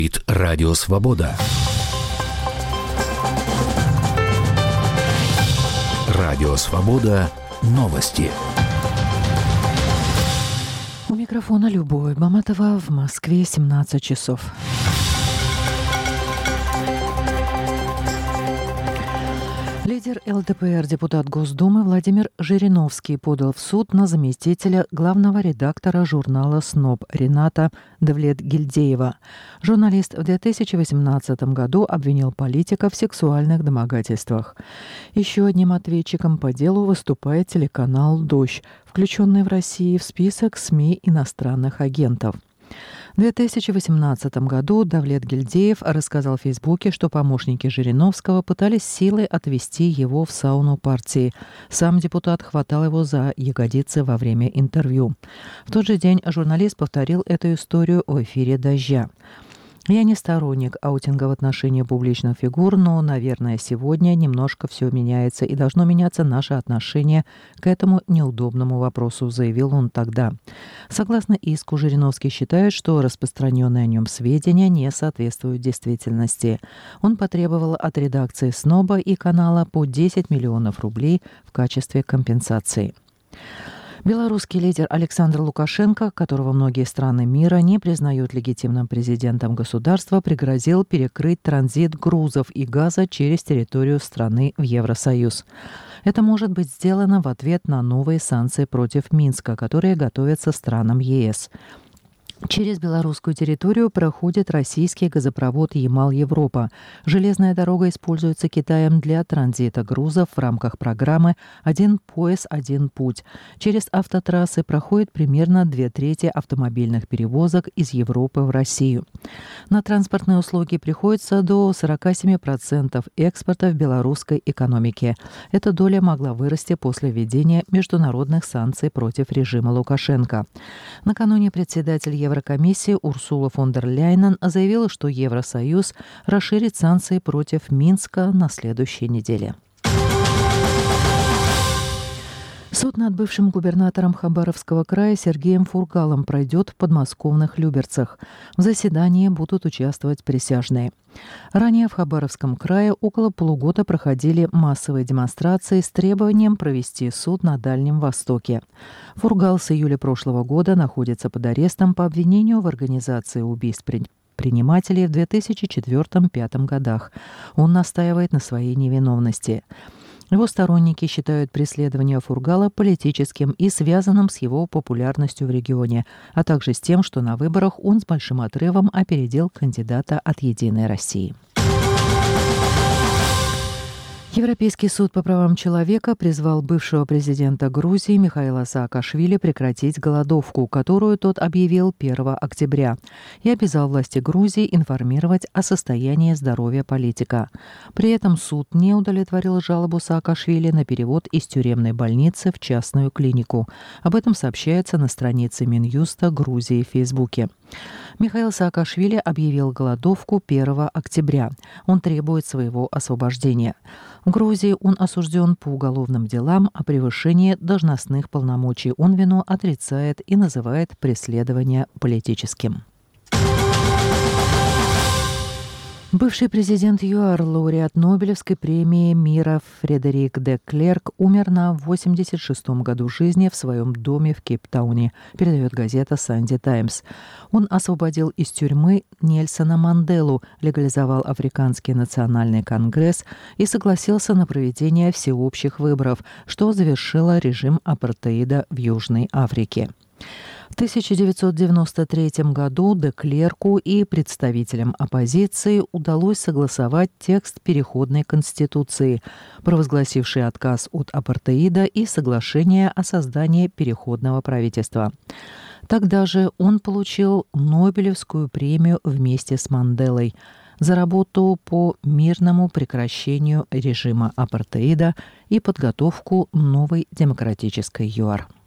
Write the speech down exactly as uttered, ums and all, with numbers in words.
Радио Свобода. Радио Свобода. Новости. У микрофона Любовь Маматова. В Москве семнадцать часов. Лидер эл дэ пэ эр, депутат Госдумы Владимир Жириновский подал в суд на заместителя главного редактора журнала «СНОП» Рената Давлетгильдеева. Журналист в две тысячи восемнадцатом году обвинил политика в сексуальных домогательствах. Еще одним ответчиком по делу выступает телеканал «Дождь», включенный в России в список СМИ иностранных агентов. В две тысячи восемнадцатом году Давлетгильдеев рассказал в Фейсбуке, что помощники Жириновского пытались силой отвести его в сауну партии. Сам депутат хватал его за ягодицы во время интервью. В тот же день журналист повторил эту историю в эфире «Дождя». Я не сторонник аутинга в отношении публичных фигур, но, наверное, сегодня немножко все меняется и должно меняться наше отношение к этому неудобному вопросу, заявил он тогда. Согласно иску, Жириновский считает, что распространенные о нем сведения не соответствуют действительности. Он потребовал от редакции «СНОБа» и канала по десять миллионов рублей в качестве компенсации. Белорусский лидер Александр Лукашенко, которого многие страны мира не признают легитимным президентом государства, пригрозил перекрыть транзит грузов и газа через территорию страны в Евросоюз. Это может быть сделано в ответ на новые санкции против Минска, которые готовятся странам е эс. Через белорусскую территорию проходит российский газопровод «Ямал-Европа». Железная дорога используется Китаем для транзита грузов в рамках программы «Один пояс, один путь». Через автотрассы проходит примерно две трети автомобильных перевозок из Европы в Россию. На транспортные услуги приходится до сорок семь процентов экспорта в белорусской экономике. Эта доля могла вырасти после введения международных санкций против режима Лукашенко. Накануне председатель Еврокомиссии Еврокомиссии Урсула фон дер Ляйен заявила, что Евросоюз расширит санкции против Минска на следующей неделе. Суд над бывшим губернатором Хабаровского края Сергеем Фургалом пройдет в подмосковных Люберцах. В заседании будут участвовать присяжные. Ранее в Хабаровском крае около полугода проходили массовые демонстрации с требованием провести суд на Дальнем Востоке. Фургал с июля прошлого года находится под арестом по обвинению в организации убийств предпринимателей в две тысячи четвёртом — две тысячи пятом годах. Он настаивает на своей невиновности. Его сторонники считают преследование Фургала политическим и связанным с его популярностью в регионе, а также с тем, что на выборах он с большим отрывом опередил кандидата от «Единой России». Европейский суд по правам человека призвал бывшего президента Грузии Михаила Саакашвили прекратить голодовку, которую тот объявил первого октября, и обязал власти Грузии информировать о состоянии здоровья политика. При этом суд не удовлетворил жалобу Саакашвили на перевод из тюремной больницы в частную клинику. Об этом сообщается на странице Минюста Грузии в Фейсбуке. Михаил Саакашвили объявил голодовку первого октября. Он требует своего освобождения. В Грузии он осужден по уголовным делам о превышении должностных полномочий. Он вину отрицает и называет преследование политическим. Бывший президент ЮАР, лауреат Нобелевской премии мира Фредерик де Клерк умер на восемьдесят шестом году жизни в своем доме в Кейптауне, передает газета «Санди Таймс». Он освободил из тюрьмы Нельсона Манделу, легализовал Африканский национальный конгресс и согласился на проведение всеобщих выборов, что завершило режим апартеида в Южной Африке. В тысяча девятьсот девяносто третьем году де Клерку и представителям оппозиции удалось согласовать текст переходной конституции, провозгласивший отказ от апартеида и соглашение о создании переходного правительства. Тогда же он получил Нобелевскую премию вместе с Манделой за работу по мирному прекращению режима апартеида и подготовку новой демократической ЮАР.